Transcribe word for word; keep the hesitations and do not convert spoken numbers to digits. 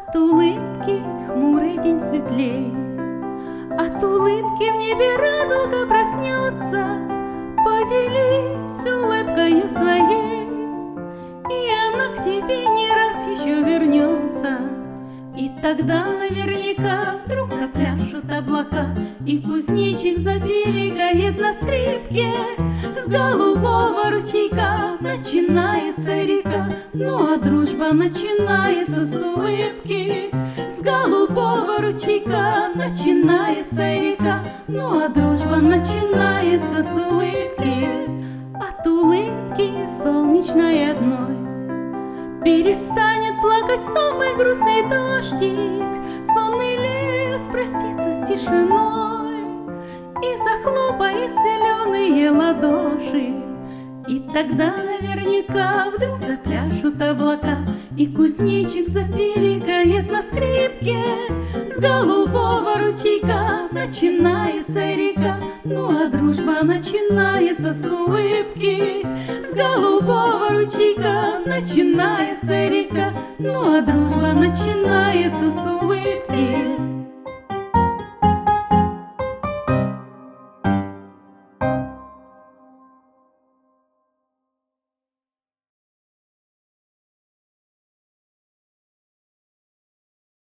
От улыбки хмурый день светлей, от улыбки в небе радуга проснется. Поделись улыбкою своей, и она к тебе не раз еще вернется. И тогда наверняка вдруг запляшут облака, и кузнечик запиликает на скрипке. С голубого ручейка начинается река, ну а дружба начинается с улыбки. С голубого ручейка начинается река, ну а дружба начинается с улыбки. От улыбки солнечной одной перестанет плакать самый грустный дождик, сонный лес простится с тишиной и захлопает зеленые ладоши. И тогда наверняка вдруг запляшут облака, и кузнечик запиликает на скрипке. С голубого ручейка начинается река, ну а дружба начинается с улыбки. С голубого ручейка начинается река, ну а дружба начинается с улыбки.